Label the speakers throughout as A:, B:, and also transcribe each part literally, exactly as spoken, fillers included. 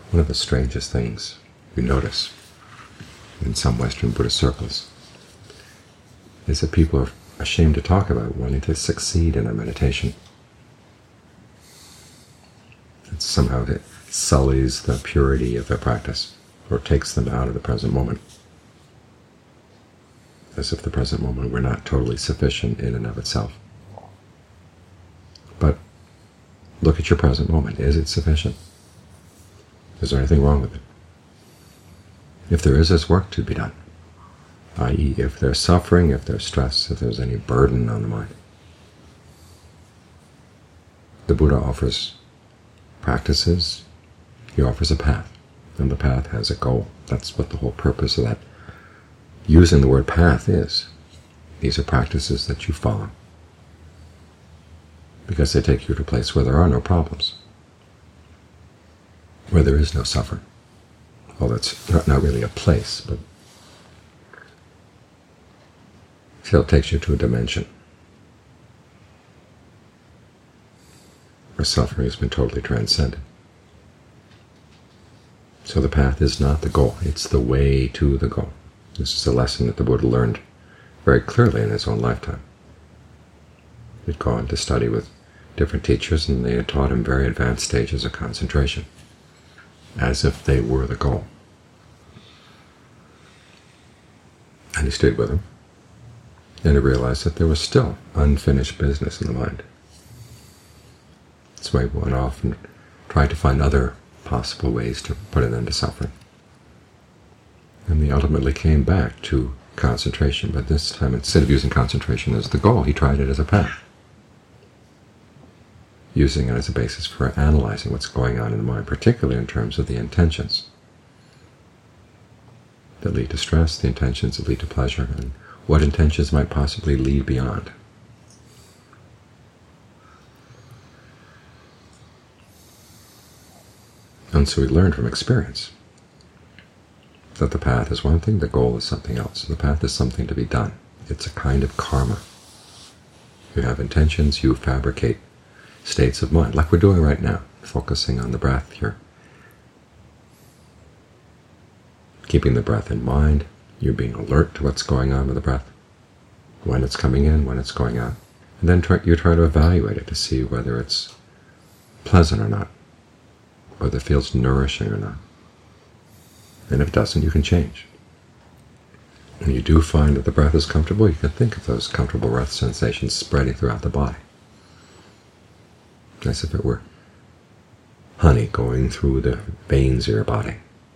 A: One of the strangest things you notice in some Western Buddhist circles is that people are ashamed to talk about wanting to succeed in their meditation. It's somehow it sullies the purity of their practice, or takes them out of the present moment, as if the present moment were not totally sufficient in and of itself. But look at your present moment. Is it sufficient? Is there anything wrong with it? If there is, there's work to be done, that is if there's suffering, if there's stress, if there's any burden on the mind. The Buddha offers practices, he offers a path, and the path has a goal. That's what the whole purpose of that, using the word path, is. These are practices that you follow, because they take you to a place where there are no problems, where there is no suffering. Well, that's not, not really a place, but still takes you to a dimension where suffering has been totally transcended. So the path is not the goal, it's the way to the goal. This is a lesson that the Buddha learned very clearly in his own lifetime. He'd gone to study with different teachers, and they had taught him very advanced stages of concentration, as if they were the goal. And he stayed with them, and he realized that there was still unfinished business in the mind. So he went off and tried to find other possible ways to put an end to suffering. And he ultimately came back to concentration, but this time, instead of using concentration as the goal, he tried it as a path, using it as a basis for analyzing what's going on in the mind, particularly in terms of the intentions that lead to stress, the intentions that lead to pleasure, and what intentions might possibly lead beyond. And so we learned from experience that the path is one thing, the goal is something else. The path is something to be done. It's a kind of karma. You have intentions, you fabricate states of mind, like we're doing right now, focusing on the breath here. Keeping the breath in mind, you're being alert to what's going on with the breath, when it's coming in, when it's going out, and then try, you try to evaluate it to see whether it's pleasant or not, whether it feels nourishing or not. And if it doesn't, you can change. When you do find that the breath is comfortable, you can think of those comfortable breath sensations spreading throughout the body, as if it were honey going through the veins of your body.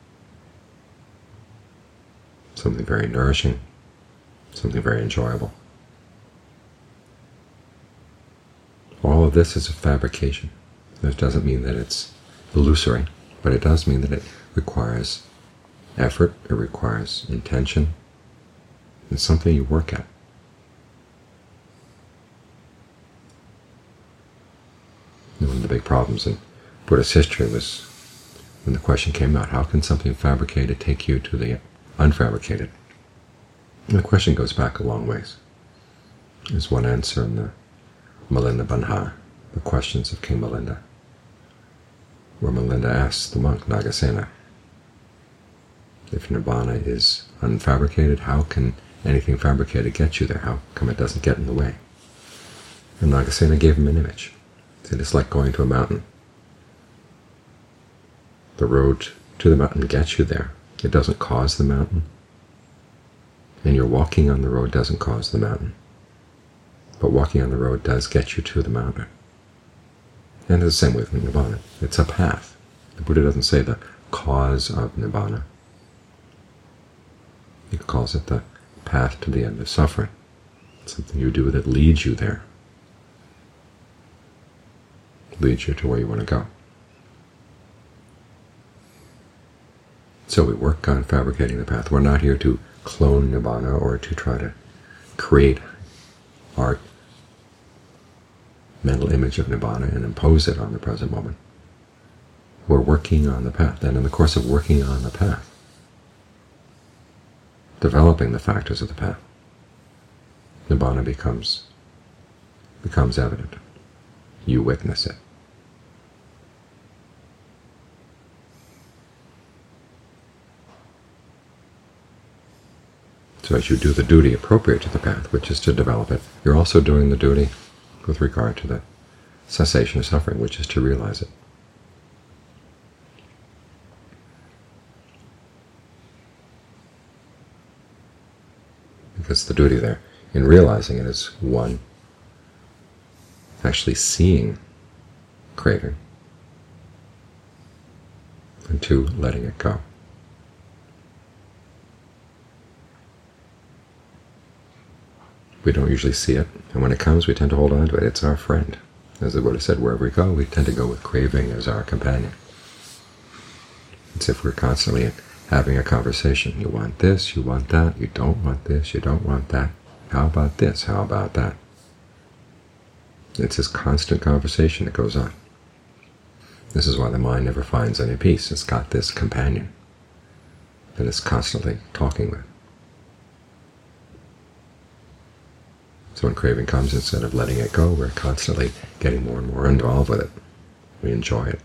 A: Something very nourishing, something very enjoyable. All of this is a fabrication. That doesn't mean that it's illusory, but it does mean that it requires effort, it requires intention. It's something you work at. One of the big problems in Buddhist history was when the question came out, how can something fabricated take you to the unfabricated? And the question goes back a long ways. There's one answer in the Milinda Banha, the questions of King Milinda, where Milinda asks the monk Nagasena, if Nibbana is unfabricated, how can anything fabricated get you there? How come it doesn't get in the way? And Nagasena gave him an image. He said, it's like going to a mountain. The road to the mountain gets you there. It doesn't cause the mountain. And your walking on the road doesn't cause the mountain. But walking on the road does get you to the mountain. And it's the same with Nibbana. It's a path. The Buddha doesn't say the cause of Nibbana. He calls it the path to the end of suffering. It's something you do that leads you there, leads you to where you want to go. So we work on fabricating the path. We're not here to clone Nibbana or to try to create our mental image of Nibbana and impose it on the present moment. We're working on the path, and in the course of working on the path, developing the factors of the path, Nibbana becomes becomes evident. You witness it. So as you do the duty appropriate to the path, which is to develop it, you're also doing the duty with regard to the cessation of suffering, which is to realize it. Because the duty there in realizing it is, one, actually seeing craving, and two, letting it go. We don't usually see it, and when it comes, we tend to hold on to it. It's our friend. As the Buddha said, wherever we go, we tend to go with craving as our companion. It's if we're constantly having a conversation. You want this, you want that, you don't want this, you don't want that. How about this, how about that? It's this constant conversation that goes on. This is why the mind never finds any peace. It's got this companion that it's constantly talking with. So when craving comes, instead of letting it go, we're constantly getting more and more involved with it. We enjoy it.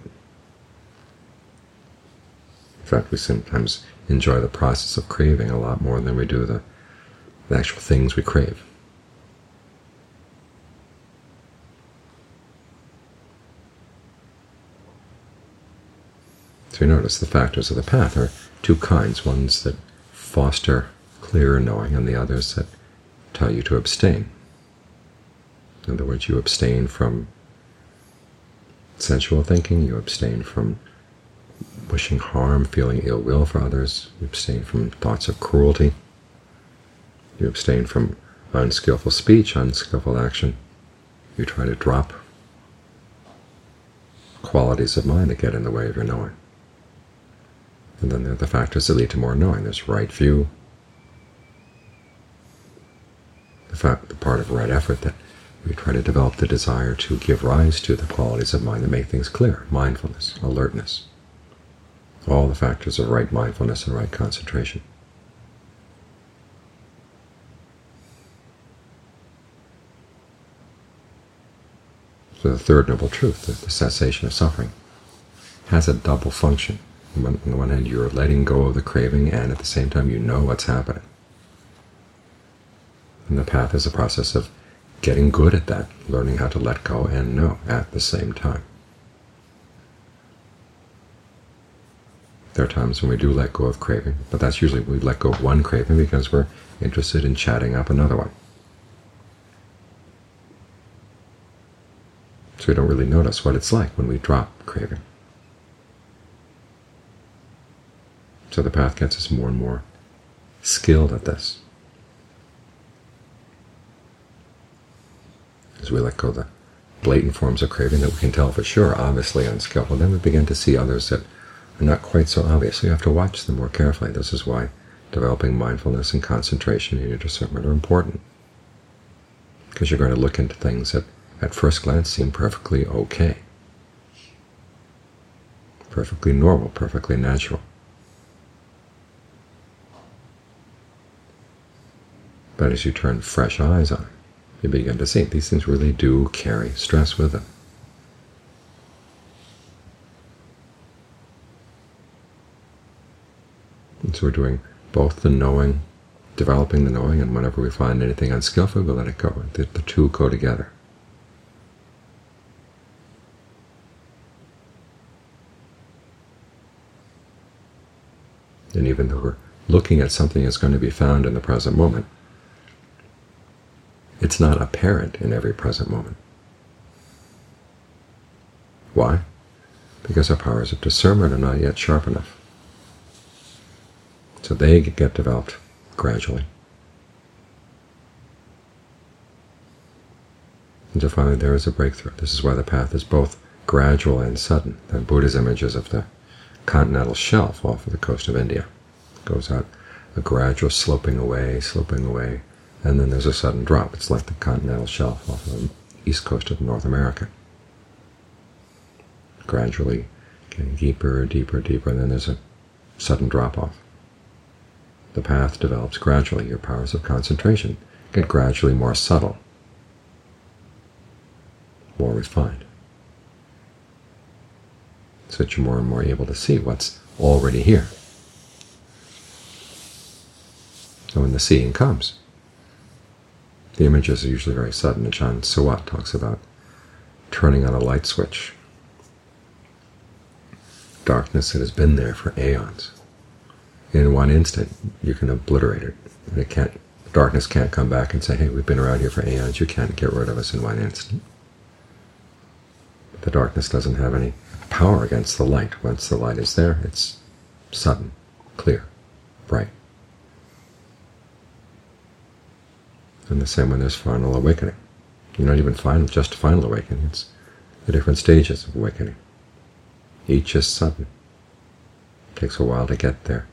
A: In fact, we sometimes enjoy the process of craving a lot more than we do the, the actual things we crave. So you notice the factors of the path are two kinds, ones that foster clearer knowing and the others that tell you to abstain. In other words, you abstain from sensual thinking, you abstain from wishing harm, feeling ill will for others, you abstain from thoughts of cruelty, you abstain from unskillful speech, unskillful action. You try to drop qualities of mind that get in the way of your knowing. And then there are the factors that lead to more knowing. There's right view, the, fact, the part of right effort that we try to develop the desire to give rise to the qualities of mind that make things clear, mindfulness, alertness, all the factors of right mindfulness and right concentration. So the third noble truth, the cessation of suffering, has a double function. On the one hand, you're letting go of the craving, and at the same time you know what's happening. And the path is a process of getting good at that, learning how to let go and know at the same time. There are times when we do let go of craving, but that's usually we let go of one craving because we're interested in chatting up another one. So we don't really notice what it's like when we drop craving. So the path gets us more and more skilled at this. As we let go of the blatant forms of craving that we can tell for sure, obviously unskillful, then we begin to see others that are not quite so obvious. So you have to watch them more carefully. This is why developing mindfulness and concentration in your discernment are important, because you're going to look into things that at first glance seem perfectly okay, perfectly normal, perfectly natural. But as you turn fresh eyes on it, you begin to see these things really do carry stress with them. And so we're doing both the knowing, developing the knowing, and whenever we find anything unskillful, we let it go. The, the two go together. And even though we're looking at something that's going to be found in the present moment, it's not apparent in every present moment. Why? Because our powers of discernment are not yet sharp enough. So they get developed gradually. Until finally there is a breakthrough. This is why the path is both gradual and sudden. The Buddha's images of the continental shelf off of the coast of India. It goes out a gradual sloping away, sloping away, and then there's a sudden drop. It's like the continental shelf off the east coast of North America. Gradually getting deeper, deeper, deeper, and then there's a sudden drop-off. The path develops gradually. Your powers of concentration get gradually more subtle, more refined, so that you're more and more able to see what's already here. So when the seeing comes, the images are usually very sudden. Ajahn Suwat talks about turning on a light switch. Darkness that has been there for aeons. In one instant, you can obliterate it. And it can't, darkness can't come back and say, hey, we've been around here for aeons, you can't get rid of us in one instant. But the darkness doesn't have any power against the light. Once the light is there, it's sudden, clear, bright. And the same when there's final awakening. You're not even final, just final awakening, it's the different stages of awakening. Each is sudden. It takes a while to get there.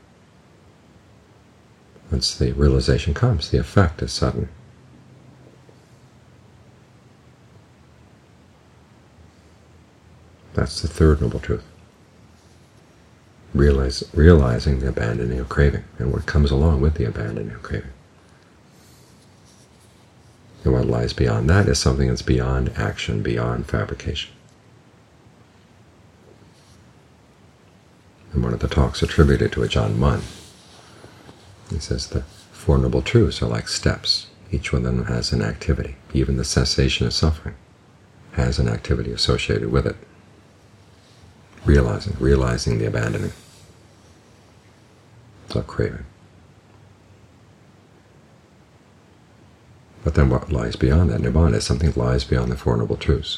A: Once the realization comes, the effect is sudden. That's the third Noble Truth. Realize, realizing the abandoning of craving, and what comes along with the abandoning of craving. And what lies beyond that is something that's beyond action, beyond fabrication. In one of the talks attributed to Ajahn Mun, he says the Four Noble Truths are like steps. Each one of them has an activity. Even the cessation of suffering has an activity associated with it. Realizing, realizing the abandoning of craving. But then what lies beyond that? Nibbana is something that lies beyond the Four Noble Truths.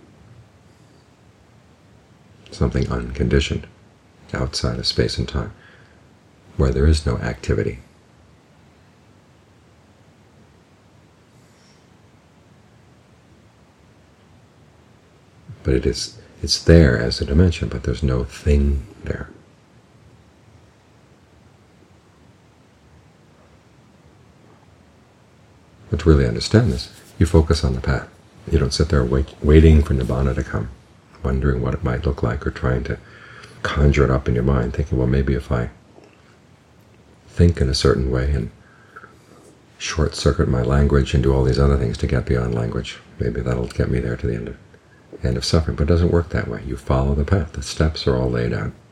A: Something unconditioned, outside of space and time, where there is no activity. But it is, it's there as a dimension, but there's no thing there. But to really understand this, you focus on the path. You don't sit there wait, waiting for Nibbana to come, wondering what it might look like, or trying to conjure it up in your mind, thinking, well, maybe if I think in a certain way and short-circuit my language and do all these other things to get beyond language, maybe that'll get me there to the end of, end of suffering. But it doesn't work that way. You follow the path. The steps are all laid out.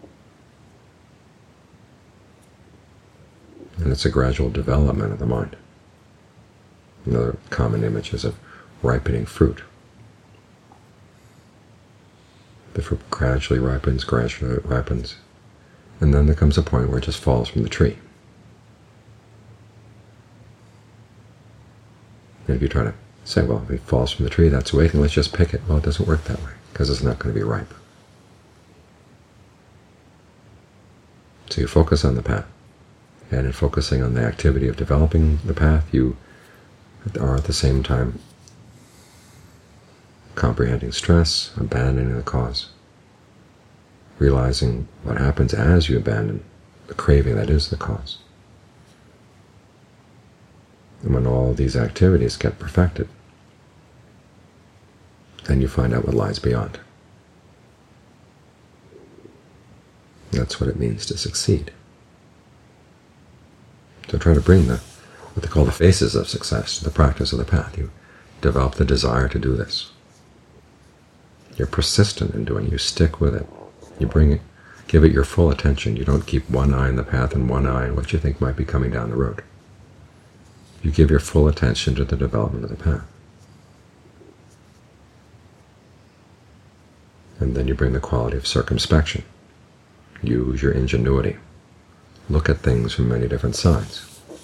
A: And it's a gradual development of the mind. Another common image is of ripening fruit. The fruit gradually ripens, gradually ripens, and then there comes a point where it just falls from the tree. And if you try to say, well, if it falls from the tree, that's awakening, let's just pick it. Well, it doesn't work that way, because it's not going to be ripe. So you focus on the path, and in focusing on the activity of developing the path, you are at the same time comprehending stress, abandoning the cause, realizing what happens as you abandon the craving that is the cause. And when all these activities get perfected, then you find out what lies beyond. That's what it means to succeed. So try to bring the what they call the phases of success to the practice of the path. You develop the desire to do this. You're persistent in doing it. You stick with it. You bring it, give it your full attention. You don't keep one eye on the path and one eye on what you think might be coming down the road. You give your full attention to the development of the path. And then you bring the quality of circumspection. Use your ingenuity. Look at things from many different sides.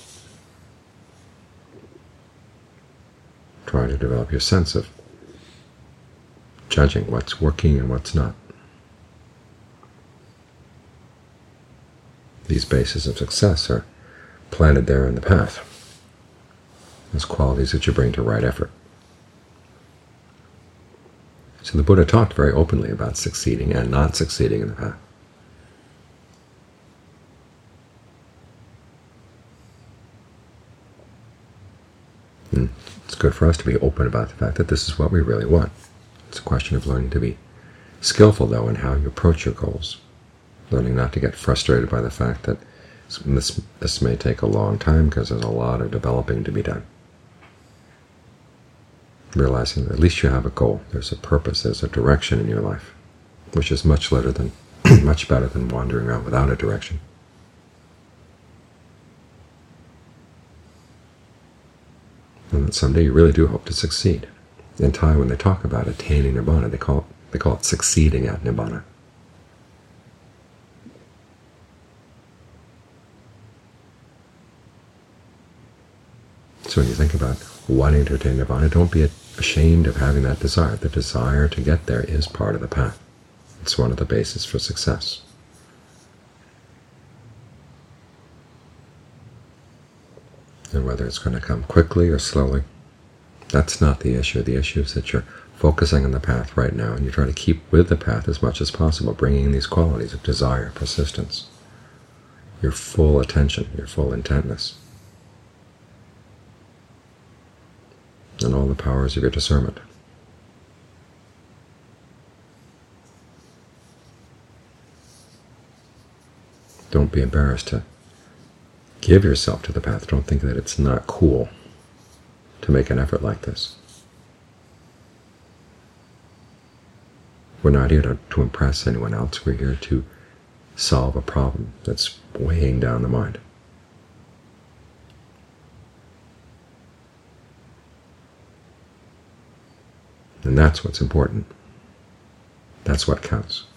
A: Try to develop your sense of judging what's working and what's not. These bases of success are planted there in the path as qualities that you bring to right effort. So the Buddha talked very openly about succeeding and not succeeding in the path. And it's good for us to be open about the fact that this is what we really want. It's a question of learning to be skillful, though, in how you approach your goals, learning not to get frustrated by the fact that this, this may take a long time because there's a lot of developing to be done. Realizing that at least you have a goal, there's a purpose, there's a direction in your life, which is much better than, much better than wandering around without a direction. and that someday you really do hope to succeed. In Thai, when they talk about attaining Nibbana, they call it, they call it succeeding at Nibbana. So when you think about wanting to attain Nibbana, don't be ashamed of having that desire. The desire to get there is part of the path. It's one of the bases for success. And whether it's going to come quickly or slowly, that's not the issue. The issue is that you're focusing on the path right now, and you try to keep with the path as much as possible, bringing these qualities of desire, persistence, your full attention, your full intentness, and all the powers of your discernment. Don't be embarrassed to give yourself to the path. Don't think that it's not cool to make an effort like this. We're not here to, to impress anyone else. We're here to solve a problem that's weighing down the mind. And that's what's important. That's what counts.